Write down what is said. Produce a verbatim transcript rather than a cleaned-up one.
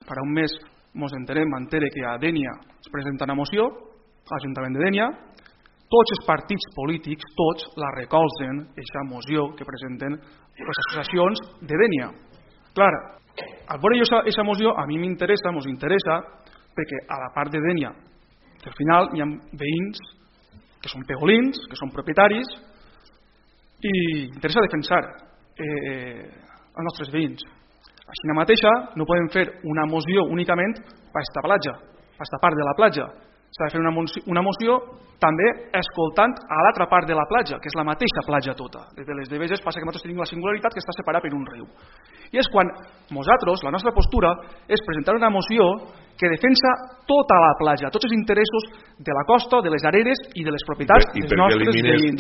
farà un mes ens enterem, m'entere que a Dénia es presenta una moció, a l'Ajuntament de Dénia, tots els partits polítics, tots la recolzen, aquesta moció que presenten les associacions de Dénia. Clar, al veure jo aquesta moció, a mi m'interessa, ens interessa, perquè a la part de Dénia, al final hi ha veïns que són pegolins, que són propietaris, i interessa defensar eh, els nostres veïns. Així mateixa no podem fer una moció únicament per aquesta platja, per aquesta part de la platja. S'ha de fer una moció, una moció també escoltant a l'altra part de la platja, que és la mateixa platja tota. Des de les Deveses passa que nosaltres tenim la singularitat que està separada per un riu. I és quan nosaltres, la nostra postura, és presentar una moció que defensa tota la platja, tots els interessos de la costa, de les arenes i de les propietats dels nostres veïns.